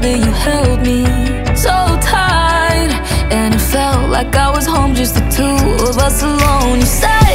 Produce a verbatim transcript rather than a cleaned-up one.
together, you held me so tight, and it felt like I was home, just the two of us alone. You said